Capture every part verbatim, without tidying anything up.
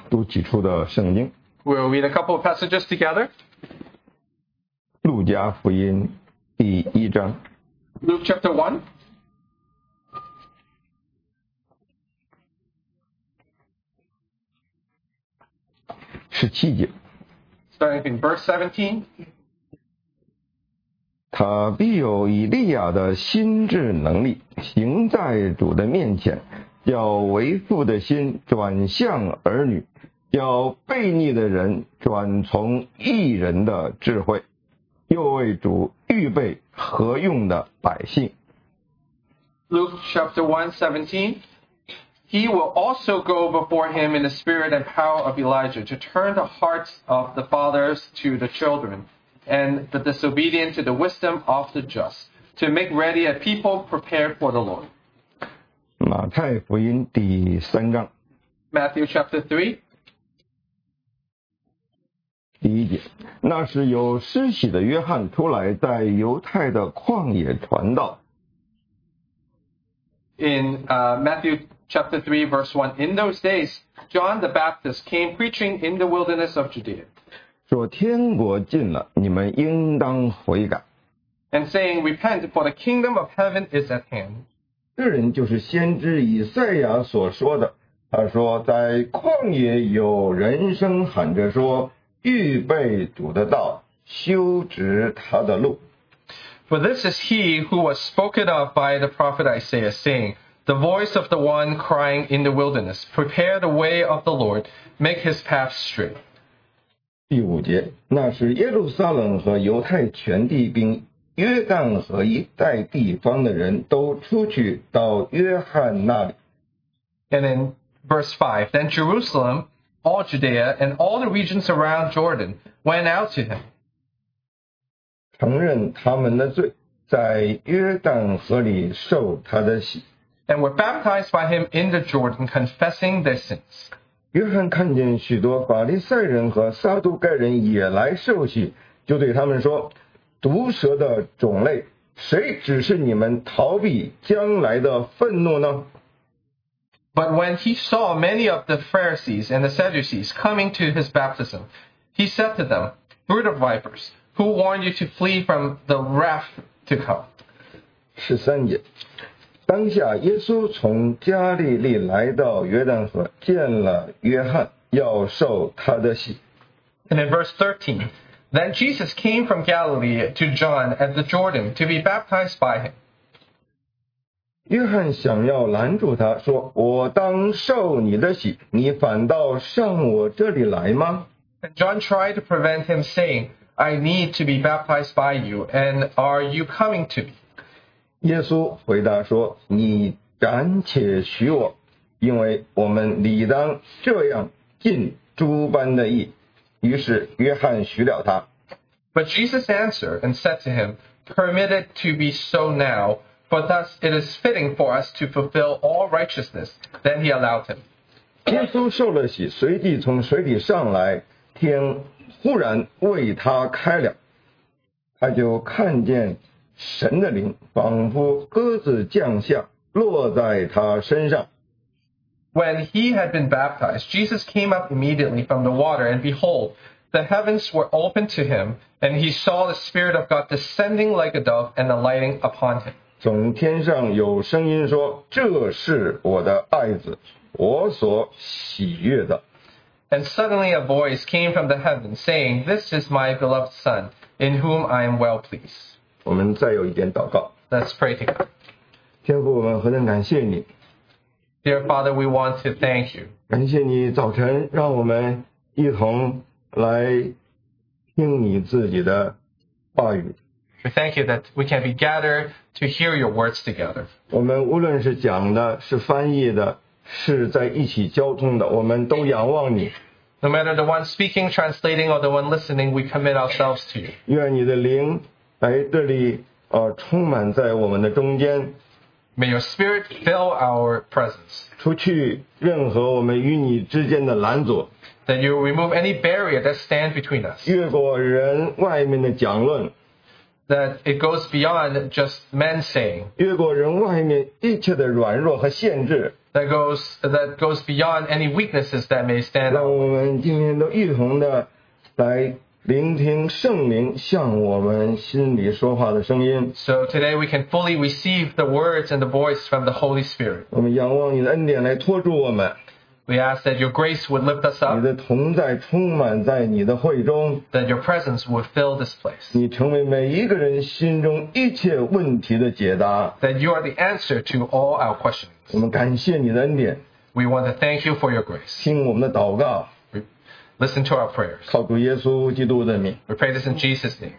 读几处的圣经。 We'll read a couple of passages together. 路加福音第一章 Luke chapter one. 十七节， Starting in verse seventeen. 他必有以利亚的心智能力，行在主的面前，叫为父的心转向儿女，叫悖逆的人转从义人的智慧，又为主预备合用的百姓。 Luke chapter one, seventeen. He will also go before him in the spirit and power of Elijah to turn the hearts of the fathers to the children and the disobedient to the wisdom of the just, to make ready a people prepared for the Lord. 马太福音第三章 Matthew chapter three. 第一节，那时有施洗的约翰出来，在犹太的旷野传道。 In uh, Matthew chapter three, verse one, in those days, John the Baptist came preaching in the wilderness of Judea, 说天国近了，你们应当悔改。 and saying, Repent, for the kingdom of heaven is at hand. 这人就是先知以赛亚所说的。他说，在旷野有人声喊着说，预备主的道，修直他的路。 For this is he who was spoken of by the prophet Isaiah, saying, The voice of the one crying in the wilderness, Prepare the way of the Lord, make his path straight. 第五节，那是耶路撒冷和犹太全地并约旦河一带地方的人都出去到约翰那里。 And in verse five, Then Jerusalem, all Judea, and all the regions around Jordan went out to him, 承认他们的罪，在约旦河里受他的洗。 and were baptized by him in the Jordan, confessing their sins. 约翰看见许多法利赛人和撒都该人也来受洗，就对他们说：“毒蛇的种类，谁指示你们逃避将来的愤怒呢？” But when he saw many of the Pharisees and the Sadducees coming to his baptism, he said to them, Brood of vipers, who warned you to flee from the wrath to come? 十三节，当下耶稣从加利利来到约旦河，见了约翰，要受他的洗。 And in verse thirteen, Then Jesus came from Galilee to John at the Jordan to be baptized by him. 约翰想要拦住他，说：“我当受你的洗，你反倒上我这里来吗？” And John tried to prevent him, saying, I need to be baptized by you, and are you coming to me? 耶稣回答说：“你暂且许我，因为我们理当这样尽诸般的义。”于是约翰许了他。 But Jesus answered and said to him, Permit it to be so now, for thus it is fitting for us to fulfill all righteousness. Then he allowed him. 耶稣受了洗，随即从水里上来，天忽然为他开了，他就看见神的灵仿佛鸽子降下，落在他身上。 When he had been baptized, Jesus came up immediately from the water, and behold, the heavens were opened to him, and he saw the Spirit of God descending like a dove and alighting upon him. 从天上有声音说：“这是我的爱子，我所喜悦的。” And suddenly a voice came from the heavens, saying, This is my beloved Son, in whom I am well pleased. 我们再有一点祷告。 Let's pray together. 天父，我们何等感谢你， Dear Father, we want to thank you. 感谢你早晨让我们一同来听你自己的话语。 We thank you that we can be gathered to hear your words together. 我们无论是讲的，是翻译的，是在一起交通的，我们都仰望你。 No matter the one speaking, translating, or the one listening, we commit ourselves to you. 愿你的灵来这里呃充满在我们的中间， May your Spirit fill our presence, 除去任何我们与你之间的拦阻， that you remove any barrier that stands between us, 越过人外面的讲论， that it goes beyond just men saying, 越过人外面一切的软弱和限制， that goes that goes beyond any weaknesses that may stand 让 out. 我们今天都一同的来聆听圣灵向我们心里说话的声音。 So today we can fully receive the words and the voice from the Holy Spirit. 我们仰望你的恩典来托住我们， We ask that your grace would lift us 你 up, 的同在充满在你的会中， that your presence would fill this place, 你成为每一个人心中一切问题的解答。 that you are the answer to all our questions. 我们感谢你的恩典， We want to thank you for your grace. 听我们的祷告， We listen to our prayers. 靠主耶稣基督的名。 We pray this in Jesus' name.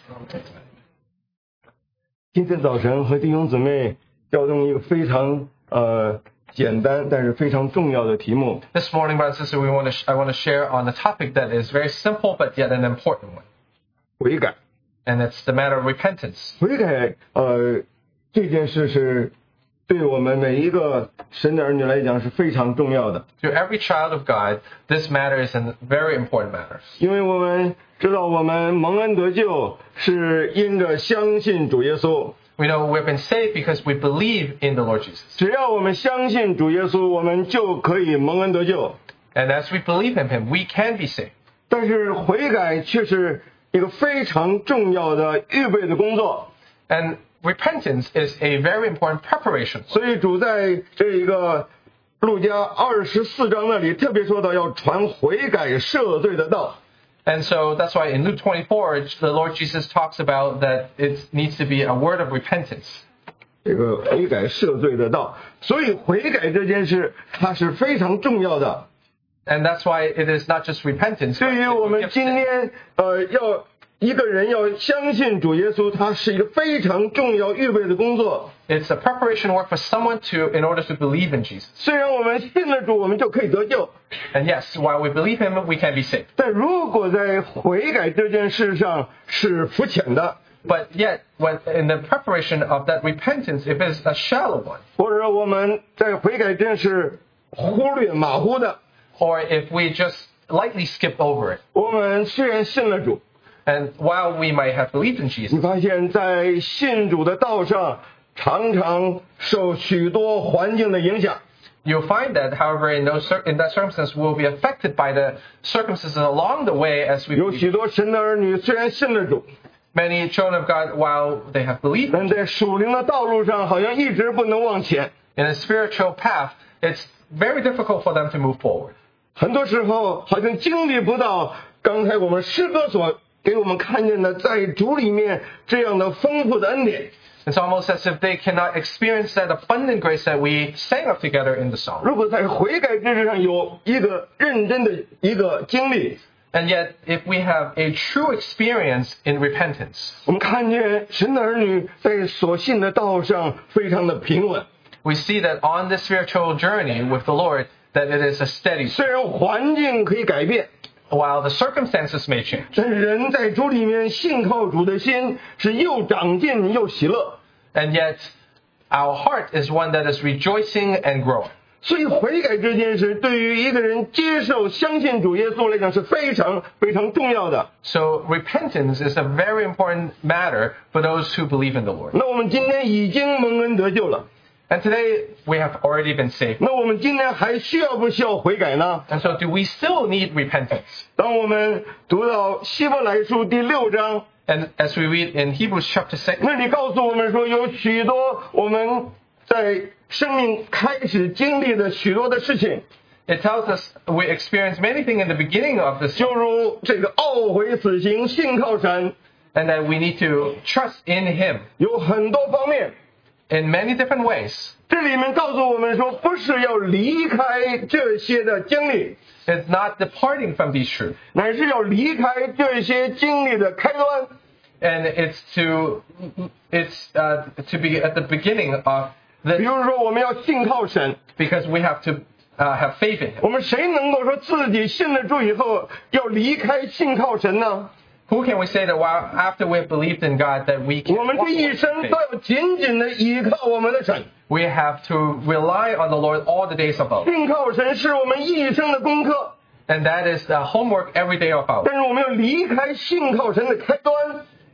今天早晨和弟兄姊妹调动一个非常呃简单但是非常重要的题目， This morning, brothers and sisters, we want to sh- I want to share on a topic that is very simple but yet an important one, 悔改。 and it's the matter of repentance. 悔改，呃，这件事是对我们每一个神的儿女来讲是非常重要的， To every child of God, this matter is a very important matter. 因为我们知道我们蒙恩得救是因着相信主耶稣。 We know we've been saved because we believe in the Lord Jesus. 只要我们相信主耶稣，我们就可以蒙恩得救。 And as we believe in Him, we can be saved. 但是悔改却是一个非常重要的预备的工作。 And repentance is a very important preparation. 所以主在这一个路加二十四章那里特别说到要传悔改赦罪的道。 And so that's why in Luke twenty-four, the Lord Jesus talks about that it needs to be a word of repentance. 这个悔改赦罪的道，所以悔改这件事它是非常重要的。 And that's why it is not just repentance. 对于我们今天呃要一个人要相信主耶稣，它是一个非常重要预备的工作。 It's a preparation work for someone to, in order to believe in Jesus. 虽然我们信了主，我们就可以得救， And yes, while we believe Him, we can be saved. 但如果在悔改这件事上是肤浅的， But yet, when in the preparation of that repentance, if it's a shallow one, 或者我们在悔改真是忽略马虎的， or if we just lightly skip over it, 我们虽然信了主， and while we might have believed in 你 Jesus, 发现在信主的道上常常受许多环境的影响。 you'll find that, however, in those cir- in that circumstance, we'll be affected by the circumstances along the way as we 有 believe. 许多神的儿女虽然信了主， Many children of God, while they have believed 但在属灵的道路上好像一直不能往前。 in a spiritual path, it's very difficult for them to move forward. 很多时候好像经历不到刚才我们诗歌所给我们看见的在主里面这样的丰富的恩典。 It's almost as if they cannot experience that abundant grace that we sang of together in the song. 如果在悔改之事上有一个认真的一个经历， And yet, if we have a true experience in repentance, 我们看见神的儿女在所信的道上非常的平稳。 we see that on this spiritual journey with the Lord, that it is a steady. 虽然环境可以改变， While the circumstances may change, 但是人在主里面信靠主的心是又长进又喜乐。 and yet our heart is one that is rejoicing and growing. 所以悔改这件事对于一个人接受相信主耶稣来讲是非常非常重要的。 So repentance is a very important matter for those who believe in the Lord. 那我们今天已经蒙恩得救了， And today we have already been saved. 那我们今天还需要不需要悔改呢？ And so do we still need repentance? 当我们读到希伯来书第六章， And as we read in Hebrews chapter six, 那里告诉我们说，有许多我们在生命开始经历的许多的事情， it tells us we experience many things in the beginning of this, 就如这个懊悔死刑、信靠神， and that we need to trust in Him 有很多方面。 in many different ways. 这里面告诉我们说，不是要离开这些的经历， It's not departing from these truths, 乃是要离开这些经历的开端。 and it's to it's uh, to be at the beginning of 比 the 如说，我们要信靠神， because we have to uh, have faith in Him. 我们谁能够说自己信了主以后要离开信靠神呢？ Who can we say that while after we have believed in God that we 我 can 们 walk 这一 in 生 faith? 都要紧紧的依靠我们的神。 We have to rely on the Lord all the days of our life. 信靠神是我们一生的功课， And that is the homework every day of our life. 但是我们要离开信靠神的开端。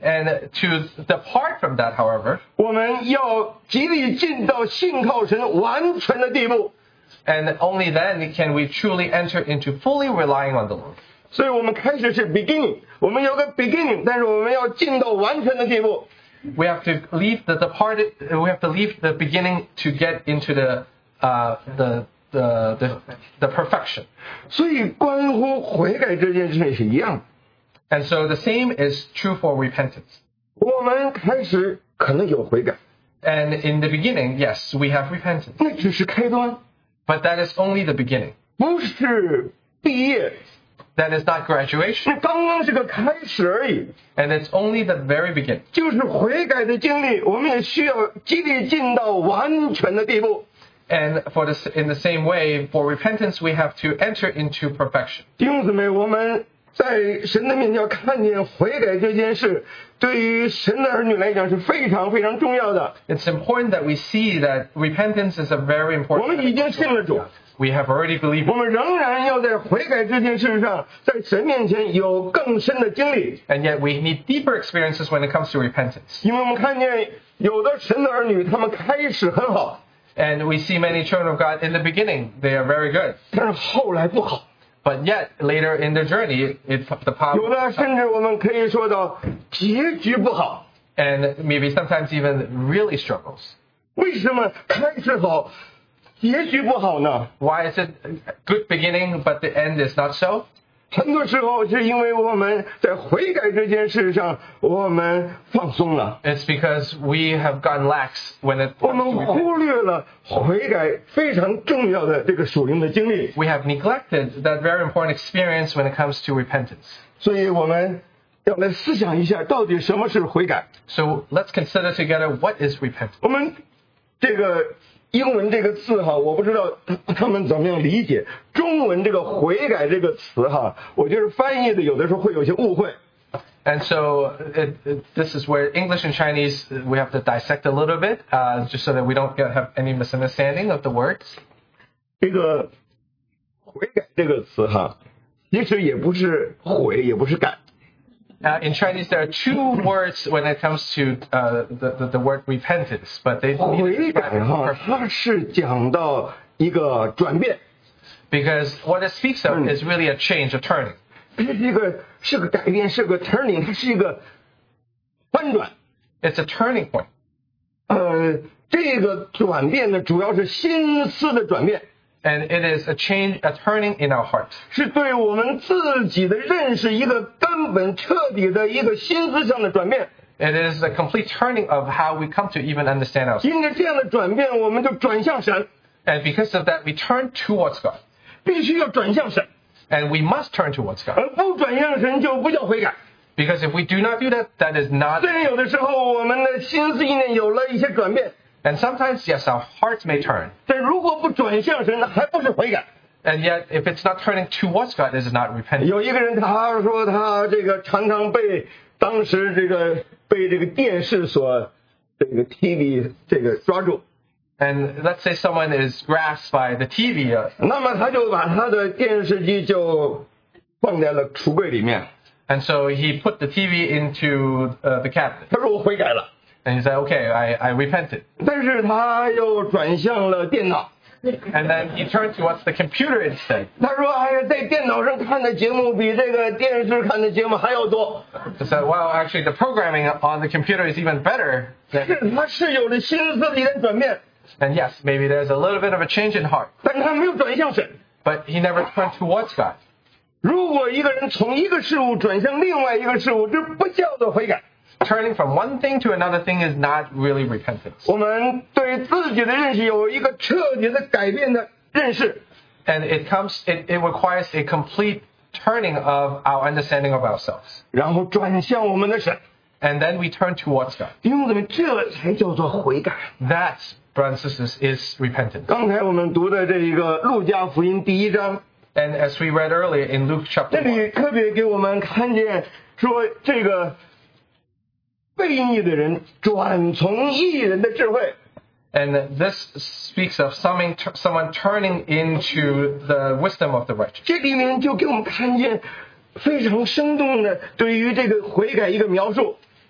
And to depart from that, however, 我们要极力进到信靠神完全的地步。 and only then can we truly enter into fully relying on the Lord. 所以我们开始是 beginning， 我们有个 beginning， 但是我们要进到完全的地步。 We have to leave the departed. We have to leave the beginning to get into the uh, the, the the the perfection. 所以关乎悔改这件事是一样的。 And so the same is true for repentance. 我们开始可能有悔改， And in the beginning, yes, we have repentance, 那只是开端， but that is only the beginning. 不是毕业， That is not graduation, 那刚刚是个开始而已。 and it's only the very beginning. 就是悔改的经历，我们也需要极力进到完全的地步。 And for this, in the same way, for repentance, we have to enter into perfection. 弟兄姊妹，我们在神的面前要看见悔改这件事，对于神的儿女来讲是非常非常重要的。 It's important that we see that repentance is a very 我 important. 们已经信了主， We have already believed, 我们仍然要在悔改这件事上，在神面前有更深的经历。 and yet we need deeper experiences when it comes to repentance. 因为我们看见有的神的儿女，他们开始很好， And we see many children of God in the beginning, they are very good. 但是后来不好。 But yet, later in their journey, it, the 有 power, 的甚至我们可以说到结局不好。 and maybe sometimes even really struggles. 为什么开始好，结局不好呢？ Why is it a good beginning, but the end is not so? 很多时候是因为我们在悔改这件事上，我们放松了， It's because we have gotten lax when it 我 comes 们 to repentance. 忽略了悔改非常重要的这个属灵的经历。 We have neglected that very important experience when it comes to repentance. 所以我们要来思想一下，到底什么是悔改？ So let's consider together what is repentance. 我们这个英文这个字哈，我不知道他们怎么样理解。中文这个悔改这个词哈，我觉得翻译的有的时候会有些误会。 And so it, it, this is where English and Chinese, we have to dissect a little bit, uh, just so that we don't get, have any misunderstanding of the words. 这个悔改这个词哈，其实也不是悔，也不是改。 Uh, in Chinese, there are two words when it comes to uh, the, the, the word repentance, but they 悔改哈，它是讲到一个转变， because what it speaks of is really a change, a turning. 这是一个是个改变，是个 turning， 它是一个翻转。 It's a turning point. 呃，这个转变呢，主要是心思的转变， And it is a change, a turning in our heart. 是对我们自己的认识一个根本彻底的一个心思上的转变。 It is a complete turning of how we come to even understand ourselves. 因着这样的转变，我们就转向神， And because of that, we turn towards God. 必须要转向神， And we must turn towards God. 而不转向神就不叫悔改。 Because if we do not do that, that is not. 虽然有的时候我们的心思意念有了一些转变， And sometimes, yes, our hearts may turn. 但如果不转向神，那还不是悔改。 And yet, if it's not turning towards God, it is not repentance. 有一个人他说他这个常常被当时这个被这个电视所这个 T V 这个抓住， And let's say someone is grasped by the T V, uh, 那么他就把他的电视机就放在了橱柜里面。 and so he put the T V into uh, the cabinet. 他说我悔改了， And he said, okay, I, I repented. 但是他又转向了电脑。 And then he turned towards the computer instead. 他说：“哎呀，在电脑上看的节目比这个电视看的节目还要多。 He said, well, actually, the programming on the computer is even better. ” 是，他是有了心思里的转变， And yes, maybe there's a little bit of a change in heart. 但他没有转向神。 But he never turned towards God. 如果一个人从一个事物转向另外一个事物，这不叫做悔改。 Turning from one thing to another thing is not really repentance. 我们对自己的认识有一个彻底的改变的认识， And it comes, it, it requires a complete turning of our understanding of ourselves. 然后转向我们的神。 And then we turn towards God. 弟兄姊妹，这才叫做悔改。 That, brothers and sisters, is repentance. 刚才我们读的这一个路加福音第一章， And as we read earlier in Luke 这 chapter 里 one, 特别给我们看见说，这个悖逆的人转从义人的智慧， and this speaks of someone, someone turning into the wisdom of the righteous. 这里面就给我们看见非常生动的对于这个悔改一个描述。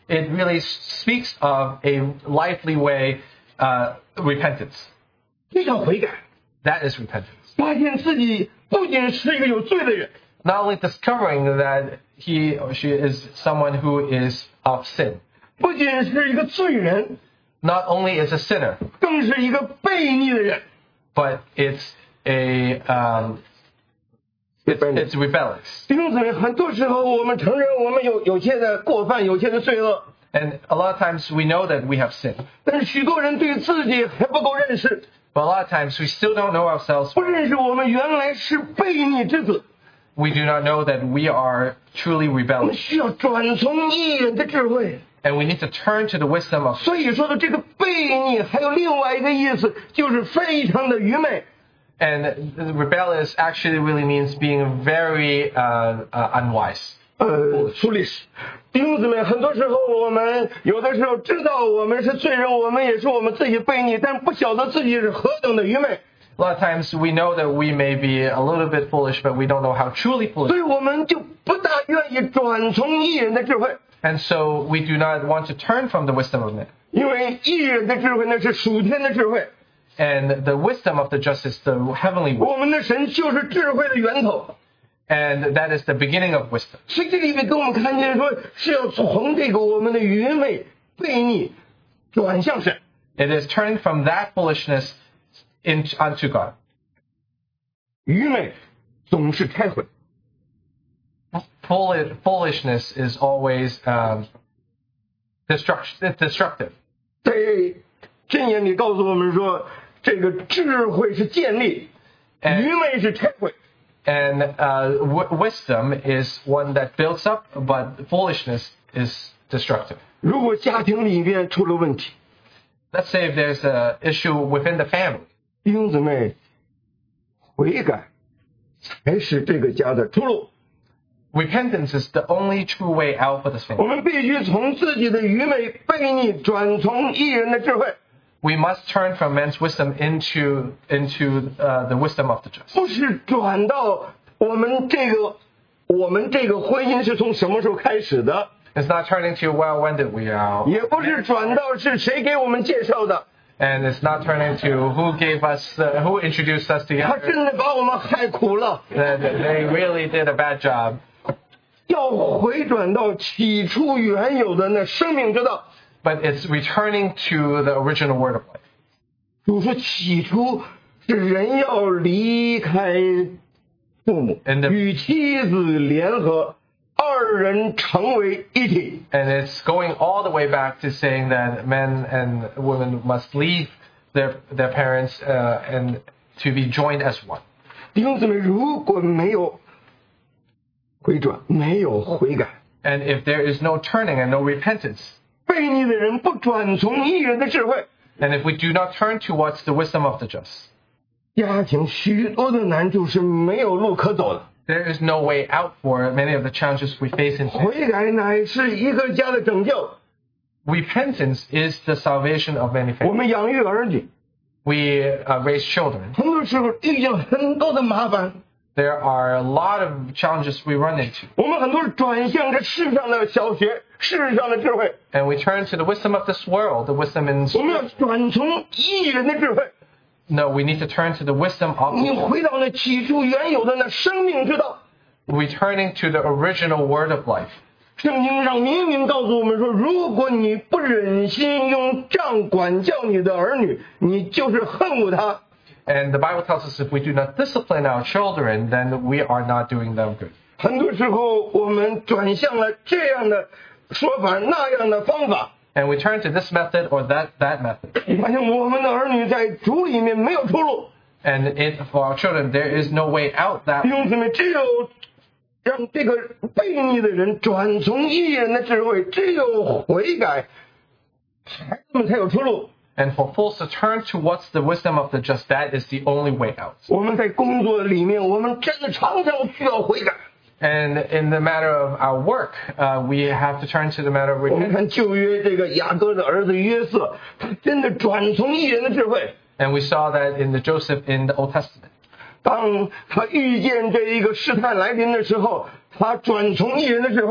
it really speaks of a lively way, uh, repentance. 这叫悔改。 That is repentance. 发现自己不仅是一个有罪的人， Not only discovering that he or she is someone who is of sin, 不仅是一个罪人， not only is a sinner, 更是一个悖逆的人。 but it's a um, it's, it's rebellious. 弟兄姊妹，很多时候我们承认我们有有些的过犯，有些的罪恶， And a lot of times we know that we have sinned. 但是许多人对自己还不够认识， But a lot of times we still don't know ourselves. 不认识我们原来是悖逆之子。 We do not know that we are truly 我们 rebellious. 需要转从义人的智慧。 And we need to turn to the wisdom of. 所以说的这个悖逆还有另外一个意思，就是非常的愚昧。 And rebellious actually really means being very uh, uh, unwise. 呃，foolish。弟兄姊妹，很多时候我们有的时候知道我们是罪人，我们也是我们自己悖逆，但不晓得自己是何等的愚昧。 A lot of times we know that we may be a little bit foolish, but we don't know how truly 所 foolish. 以我们就不大愿意转从义人的智慧， And so we do not want to turn from the wisdom of men. 因为义人的智慧那是属天的智慧， And the wisdom of the just is the heavenly wisdom. 我们的神就是智慧的源头。 And that is the beginning of wisdom. 所以这里面给我们看见说，是要从这个我们的愚昧悖逆转向神。 It is turning from that foolishness in, unto God. 愚昧总是拆毁， Fool- Foolishness is always um, destruct- destructive. 在箴言里告诉我们说，这个智慧是建立，愚昧是拆毁。 And uh, w- wisdom is one that builds up, but foolishness is destructive. 如果家庭里面出了问题， Let's say if there's an issue within the family, 弟兄姊妹，悔改才是这个家的出路。 repentance is the only true way out for this 我 family. 们必须从自己的愚昧悖逆转从义人的智慧， We must turn from man's wisdom into into uh, the wisdom of the just. 不是转到我们这个我们这个婚姻是从什么时候开始的， It's not turning to, well, when did we out? 也不是转到是谁给我们介绍的， And it's not turning to who gave us, uh, who introduced us 他 together. 真的把我们害苦了。 That they really did a bad job. 要回转到起初原有的那生命之道。 But it's returning to the original word of life. 主说起初是人要离开父母， And the- 与妻子联合，二人成为一体。 And it's going all the way back to saying that men and women must leave their their parents uh, and to be joined as one. 弟兄姊妹，如果没有回转，没有悔改， And if there is no turning and no repentance, 悖逆的人不转从义人的智慧， and if we do not turn towards the wisdom of the just, 家庭许多的难处是没有路可走的。 there is no way out for many of the challenges we face in life. 悔改乃是一个家的拯救。 Repentance is the salvation of many 我 families. 们养育儿女， We uh, raise children. 很多时候遇见很多的麻烦， There are a lot of challenges we run into. 我们很多人转向这世上的小学，世上的智慧， And we turn to the wisdom of this world, the wisdom in 我们要转从义人的智慧。 No, we need to turn to the wisdom of 你回到那起初原有的那生命之道。 returning to the original word of life. 圣经上明明告诉我们说，如果你不忍心用杖管教你的儿女，你就是恨恶他。 And the Bible tells us if we do not discipline our children, then we are not doing them good. 很多时候我们转向了这样的说法，那样的方法， And we turn to this method or that, that method. 发现我们的儿女在主里面没有出路。 And it, for our children, there is no way out 弟 that 兄姊妹，只有让这个悖逆的人转从义人的智慧，只有悔改，孩子们才有出路。 And for fools to turn towards the wisdom of the just, that is the only way out. 我们在工作里面，我们真的常常需要悔改。 And in the matter of our work, uh, we have to turn to the matter of 我们 repentance. 看旧约这个雅各的儿子约瑟，他真的转从义人的智慧。 And we saw that in the Joseph in the Old Testament. 当他遇见这一个试探来临的时候，他转从义人的智慧。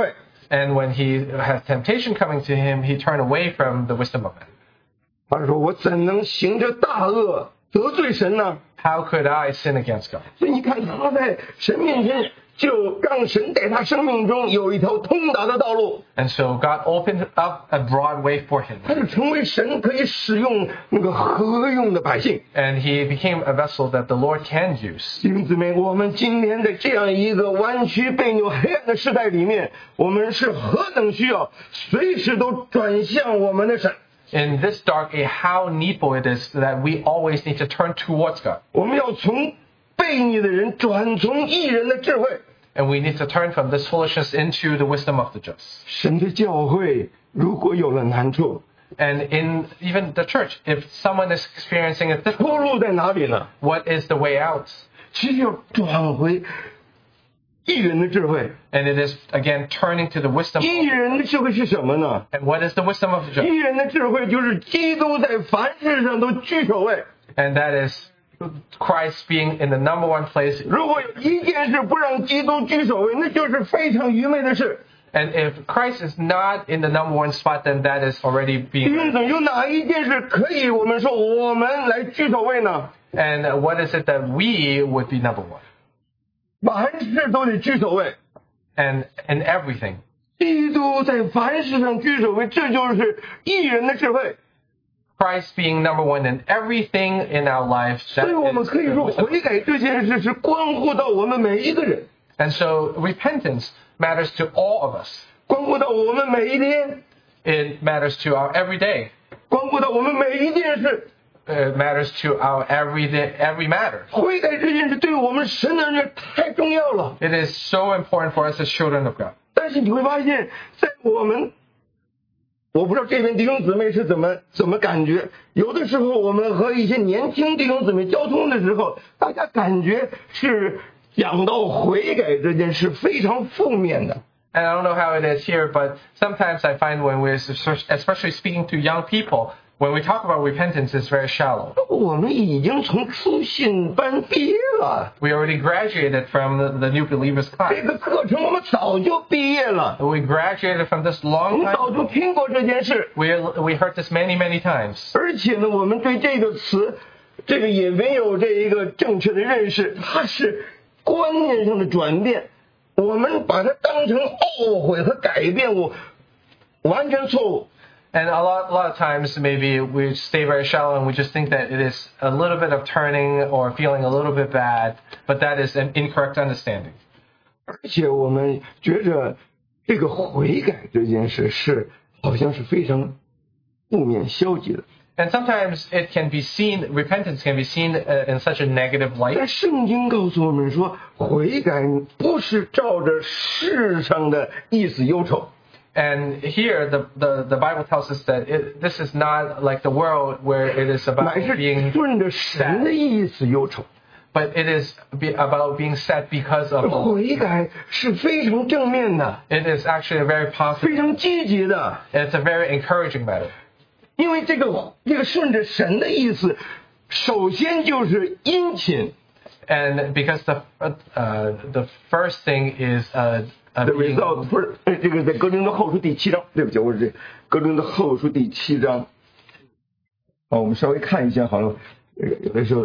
And when he has temptation coming to him, he turned away from the wisdom of man. 他说：“我怎能行这大恶得罪神呢？” How could I sin against God? 所以你看，他在神面前就让神在他生命中有一条通达的道路。 And so God opened up a broad way for him. 他就成为神可以使用那个合用的百姓。 And he became a vessel that the Lord can use. 弟兄姊妹，我们今天在这样一个弯曲背扭黑暗的时代里面，我们是何等需要随时都转向我们的神。 In this dark age, how needful it is that we always need to turn towards God. 我们要从悖逆的人转从义人的智慧。 And we need to turn from this foolishness into the wisdom of the just. 神的教会如果有了难处， And in even the church, if someone is experiencing a 出 difficulty, 路在哪里呢？ what is the way out? 其实要转回义人的智慧。 And it is, again, turning to the wisdom. 义人的智慧是什么呢？ And what is the wisdom of the just? 义人的智慧就是基督在凡事上都居首位。 And that is Christ being in the number one place. 如果有一件事不让基督居首位，那就是非常愚昧的事。 And if Christ is not in the number one spot, then that is already 弟 being. 兄姊妹，有哪一件事可以我们说我们来居首位呢？ And what is it that we would be number one? 凡事都得居首位。 And in everything. 基督在凡事上居首位，这就是义人的智慧。 Christ being number one in everything in our lives. 所以我们可以说， That is, 悔改这件事是关乎到我们每一个人， and so repentance matters to all of us. 关乎到我们每一天， It matters to our everyday. 关乎到我们每一件事。 It matters to our everyday, every matter. 悔改这件事对我们神的人太重要了。 It is so important for us as children of God. 但是你会发现，在我们，我不知道这边弟兄姊妹是怎么怎么感觉。有的时候我们和一些年轻弟兄姊妹交通的时候，大家感觉是讲到悔改这件事非常负面的。 And I don't know how it is here, but sometimes I find when we're, especially speaking to young people, when we talk about repentance, it's very shallow. 我们已经从初信班毕业了， We already graduated from the, the new believers 这 class. 个课程我们早就毕业了， We graduated from this 我 long 们早 time 就 ago. 听过这件事， We, we heard this many, many times. 而且呢，我们对这个词，这个也没有这一个正确的认识，它是观念上的转变，我们把它当成懊悔和改变，我完全错误。 And a lot, a lot of times, maybe we stay very shallow and we just think that it is a little bit of turning or feeling a little bit bad, but that is an incorrect understanding. 而且我们觉着这个悔改这件事是好像是非常负面消极的。 And sometimes it can be seen, repentance can be seen uh, in such a negative 但 light. 圣经告诉我们说，悔改不是照着世上的意思忧愁。 And here, the, the, the Bible tells us that it, this is not like the world where it is about 乃是 being, 顺着神的意思忧愁。 but it is be, about being sad because of. 悔改是非常正面的， It is actually a very 非 positive, 常积极的， it's a very encouraging matter. 因为这个这个顺着神的意思，首先就是殷勤。 And because the, uh, uh, the first thing is, uh, uh, The being, result 不是，呃这个在哥林多后书第七章，对不起，我是这哥林多后书第七章。好，我们稍微看一下好了，这个有的时候。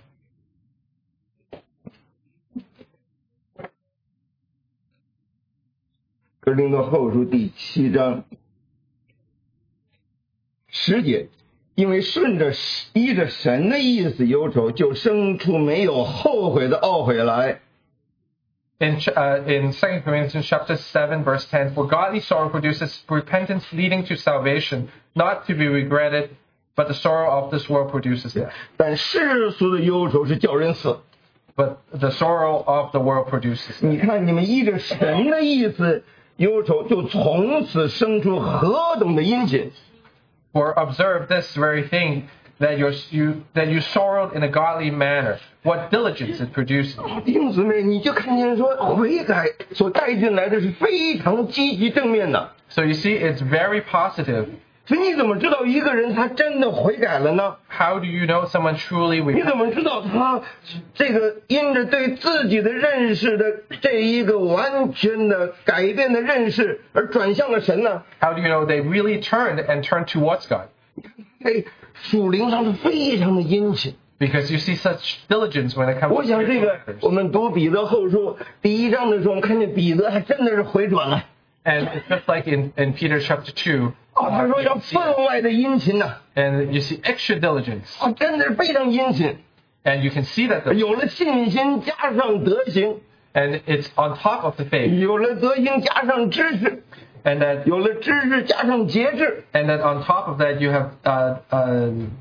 哥林多后书第七章十节，因为顺着依着神的意思忧愁，就生出没有后悔的懊悔来。 In, uh, in Second Corinthians chapter seven, verse ten, for godly sorrow produces repentance leading to salvation, not to be regretted, but the sorrow of this world produces death. 但世俗的忧愁是叫人死。 But the sorrow of the world produces death. 你看，你们依着神的意思忧愁，就从此生出何等的殷勤。 For observe this very thing, that, you're, you, that you sorrowed in a godly manner. What diligence it produces. 弟兄姊妹，你就看见说悔改所带进来的是非常积极正面的。 So you see, it's very positive 所以你怎么知道一个人他真的悔改了呢？ How do you know someone truly 你怎 repented? 么知道他这个因着对自己的认识的这一个完全的改变的认识而转向了神呢？ How do you know they really turned and turned towards God? 在属灵上是非常的殷勤。 Because you see such diligence when it comes 我 to 想这 spiritual 个 matters. 我们读彼得后书第一章的时候，我们看见彼得还真的是回转了。 And it's just like in, in Peter chapter two, 哦，他说要分外的殷勤呐、 and you see extra diligence. 啊，真的是非常殷勤。 And you can see that, the, 有了信心加上德行， and it's on top of the faith. 有了德行加上知识， And that, 有了知识加上节制， and that on top of that, you have, uh, um,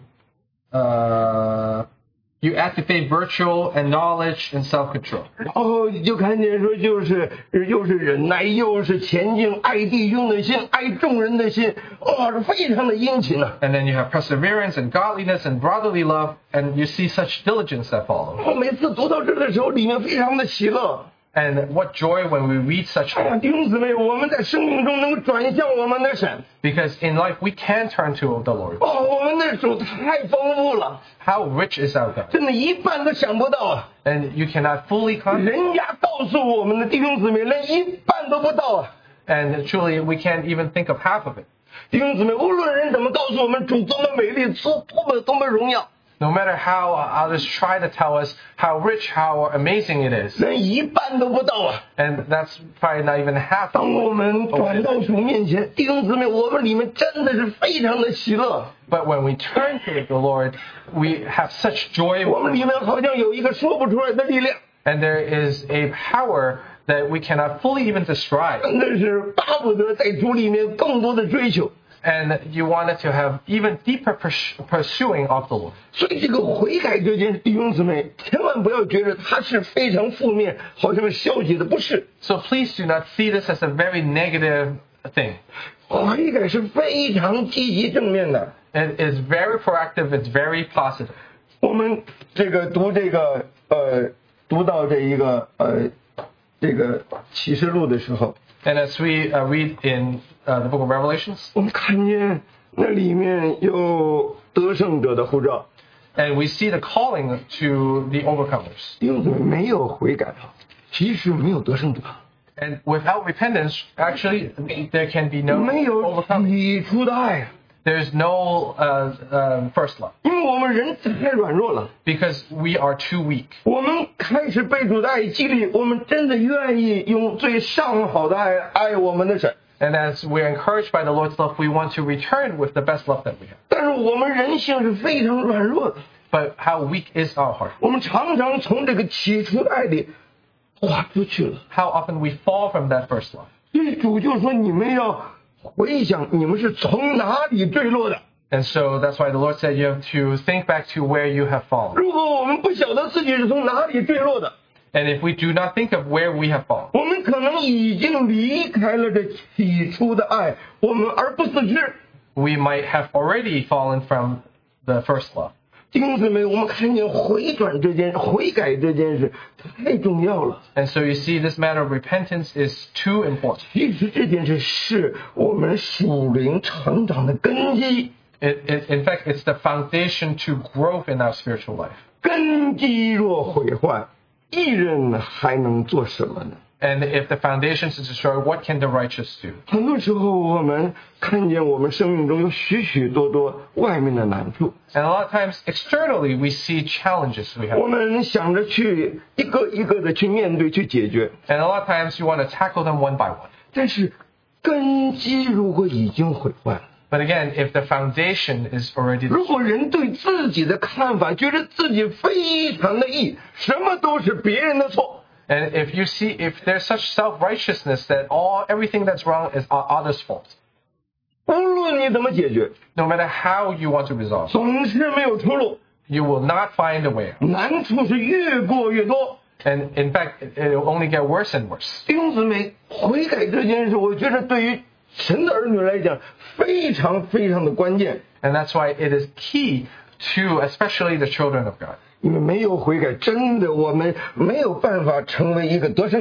uh, you add to faith virtue and knowledge and self-control. 然后就看见说就是又是忍耐，又是前进，爱弟兄的心，爱众人的心，哇，是非常的殷勤呐、 And then you have perseverance and godliness and brotherly love, and you see such diligence that follows. 我每次读到这的时候，里面非常的喜乐。 And what joy when we read such 啊， things. 弟兄姊妹，我们在生命中能够转向我们的神， Because in life we can turn to the Lord. 哦，我们的主太丰富了， How rich is our God? 真的一半都想不到啊！ And you cannot fully comprehend. 人家告诉我们的弟兄姊妹，连一半都不到啊！ And truly, we can't even think of half of it. 弟兄姊妹，无论人怎么告诉我们主多么美丽，多多么多么荣耀， No matter how others try to tell us how rich, how amazing it is. 连一半都不到啊！ And that's probably not even half. 当我们转到主面前，弟兄姊妹，我们里面真的是非常的喜乐， But when we turn to the Lord, we have such joy. 我们里面好像有一个说不出来的力量， And there is a power that we cannot fully even describe. 真的是巴不得在主里面更多的追求。 And you wanted to have even deeper purs- pursuing of the Lord. 所以这个悔改这件事，弟兄姊妹，千万不要觉得它是非常负面，好像是消极的，不是。 So please do not see this as a very negative thing. 悔改是非常积极正面的。 It is very proactive. It's very positive. 我们这个读这个呃，读到这一个呃，这个启示录的时候， And as we uh, read in uh, the book of Revelations, 我们看见那里面有得胜者的呼召， and we see the calling to the overcomers. 弟兄姊妹没有悔改啊，其实没有得胜者， And without repentance, actually, there can be no 没有 overcoming. 起初的爱， There's no uh, uh, first love 因为我们人太软弱了。 because we are too weak. 我们开始被主的爱激励，我们真的愿意用最上好的爱爱我们的神。 And as we're encouraged by the Lord's love, we want to return with the best love that we have. 但是我们人性是非常软弱的， But how weak is our heart? 我们常常从这个起初的爱里滑出去了。 How often we fall from that first love. 所以主就说：“你们要回想你们是从哪里坠落的。 And so that's why the Lord said you have to think back to where you have fallen. 如果我们不晓得自己是从哪里坠落的， And if we do not think of where we have fallen, 我们可能已经离开了这起初的爱，我们而不自知。 we might have already fallen from the first love. 弟兄姊妹，我们看见回转这件悔改这件事太重要了。 And so you see, this matter of repentance is too important. 其实这件事是我们属灵成长的根基， It, it, in fact, it's the foundation to growth in our spiritual life. 根基若毁坏，义人还能做什么呢？ And if the foundation is destroyed, what can the righteous do? 很多时候，我们看见我们生命中有许许多多外面的难处， And a lot of times, externally, we see challenges we 我 have. 们想着去一个一个的去面对、去解决， And a lot of times, you want to tackle them one by one. 但是根基如果已经毁坏了， But again, if the foundation is already 如果人对自己的看法觉得自己非常的义，什么都是别人的错， And if you see, if there's such self-righteousness that all everything that's wrong is others' fault, 无论你怎么解决， no matter how you want to resolve, 总是没有出路， you will not find a way. 难处是越过越多。 And in fact, it will only get worse and worse. 弟兄姊妹，悔改这件事，我觉得对于神的儿女来讲，非常非常的关键。 And that's why it is key to, especially the children of God. 因为没有悔改，真的我们没有办法成为一个得胜者。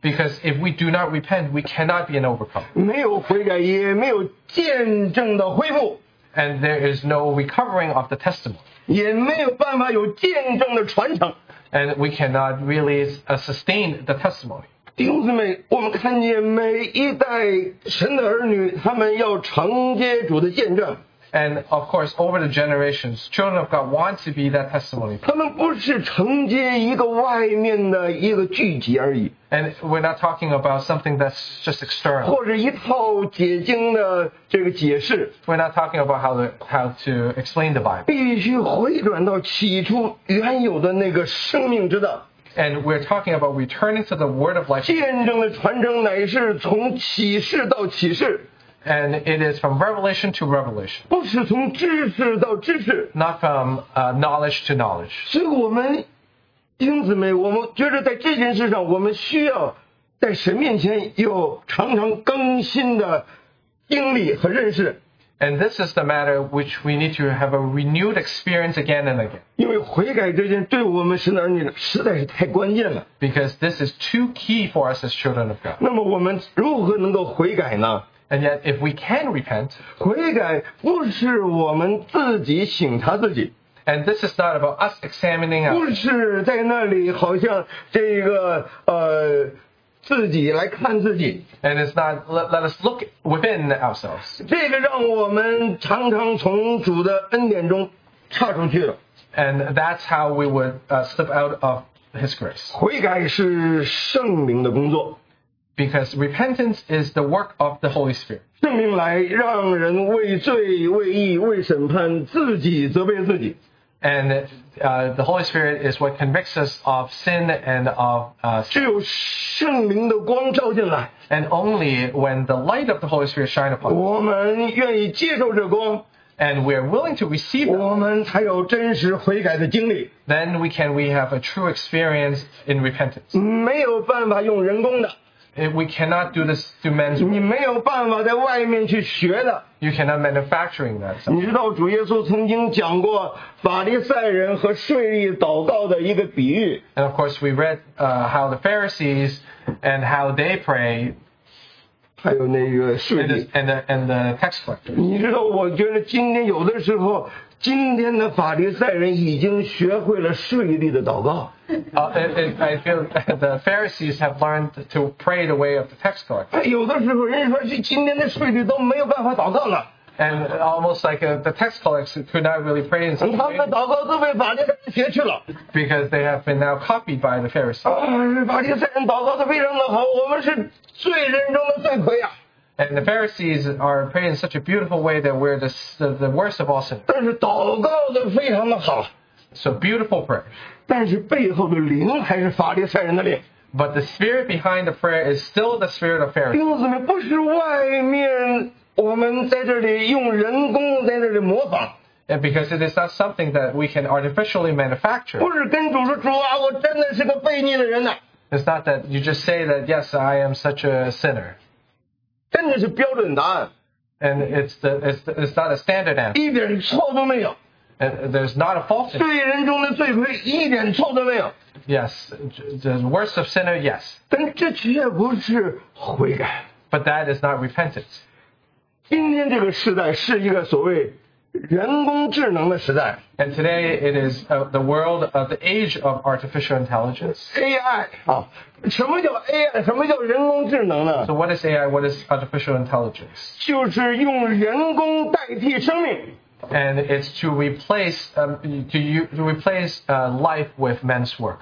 Because if we do not repent, we cannot be an overcomer. 没有悔改，也没有见证的恢复， And there is no recovering of the testimony. 也没有办法有见证的传承。 And we cannot really uh, sustain the testimony. 弟兄姊妹，我们看见每一代神的儿女，他们要承接主的见证。 And of course, over the generations, children of God want to be that testimony. 他们不是承接一个外面的一个聚集而已， And we're not talking about something that's just external. 或者一套解经的这个解释， We're not talking about how to, how to explain the Bible. 必须回转到起初原有的那个生命之道。 And we're talking about returning to the word of life. 见证的传承乃是从启示到启示， And it is from revelation to revelation, 不是从知识到知识。 not from uh, knowledge to knowledge. 所以我们弟兄姊妹，我们觉得在这件事上，我们需要在神面前有常常更新的经历和认识。 And this is the matter which we need to have a renewed experience again and again. 因为悔改这件对我们神的儿女实在是太关键了。 Because this is too key for us as children of God. 那么我们如何能够悔改呢？ And yet, if we can repent, 悔改不是我们自己省察自己， and this is not about us examining 不 us, 是在那里好像这个呃自己来看自己， and it's not, let, let us look within ourselves. 这个让我们常常从主的恩典中岔出去了。 And that's how we would uh, slip out of His grace. 悔改是圣灵的工作， Because repentance is the work of the Holy Spirit. 圣灵来让人为罪、为义、为审判，自己责备自己。 And uh, the Holy Spirit is what convicts us of sin and of uh, 只有圣灵的光照进来， and only when the light of the Holy Spirit shine upon us, 我们愿意接受这光， and we're willing to receive it, 我们才有真实悔改的经历。 then we can we have a true experience in repentance. 没有办法用人工的， If we cannot do this through men's, 你没有办法在外面去学的。 you cannot manufacturing that. 你知道主耶稣曾经讲过法利赛人和税吏祷告的一个比喻， And of course, we read uh, how the Pharisees and how they pray, 还有那个税 and the, 吏。 and the, and the tax collector. 你知道，我觉得今天有的时候，今天的法利赛人已经学会了税吏的祷告。 Uh, it, it, I feel the Pharisees have learned to pray the way of the tax collector. 哎，有的时候人家说这今天的税吏都没有办法祷告了， And almost like uh the tax collectors could not really pray in such a 他们的 way 祷告都被法利赛人学去了。 because they have been now copied by the Pharisees. 啊，法利赛人祷告的非常的好，我们是罪人中的罪魁啊。 And the Pharisees are praying in such a beautiful way that we're the, the, the worst of all sinners. 但是祷告的非常的好， So beautiful prayer. 但是背后的灵还是法利赛人的灵。 But the spirit behind the prayer is still the spirit of 弟 Pharisees. 兄姊妹，不是外面我们在这里用人工在这里模仿， And because it is not something that we can artificially manufacture. 不是跟主说主啊，我真的是个悖逆的人呐、 It's not that you just say that, yes, I am such a sinner. 真的是标准答案， And it's, the, it's, the, it's not a standard answer. 一点错都没有。 And there's not a fault in it. 罪人中的罪魁，一点错都没有。 Yes, the worst of sinner, yes. 但这却不是悔改。 But that is not repentance. 今天这个时代是一个所谓人工智能的时代 And today it is uh, the world of the age of artificial intelligence. ，A I 啊，什么叫 A I？ 什么叫人工智能呢？ So what is A I? What is artificial intelligence? 就是用人工代替生命。 And it's to replace um, to, you, to replace uh, life with men's work.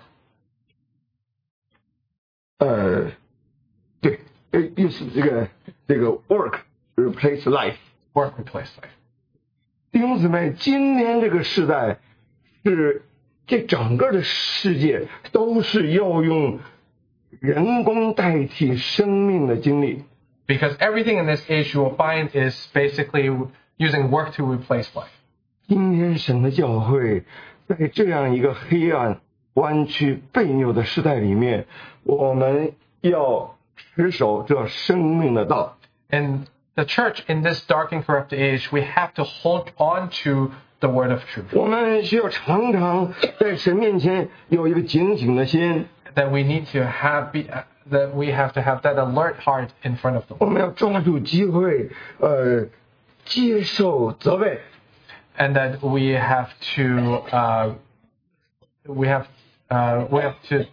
呃，对，呃，意思这个这个 work replace life。 Work replace life. 弟兄姊妹，今天这个时代是这整个的世界都是要用人工代替生命的经历。 Because everything in this age you will find is basically using work to replace life. 今天神的教会在这样一个黑暗、弯曲、悖扭的时代里面，我们要持守这生命的道。 In the church, in this dark and corrupt age, we have to hold on to the word of truth. 我们需要常常在神面前有一个警醒的心， That we need to have be, that we have to have that alert heart in front of the 我 Lord. 们要抓住机会，呃，接受责备。 And that we have to, uh, we have, uh, we have to,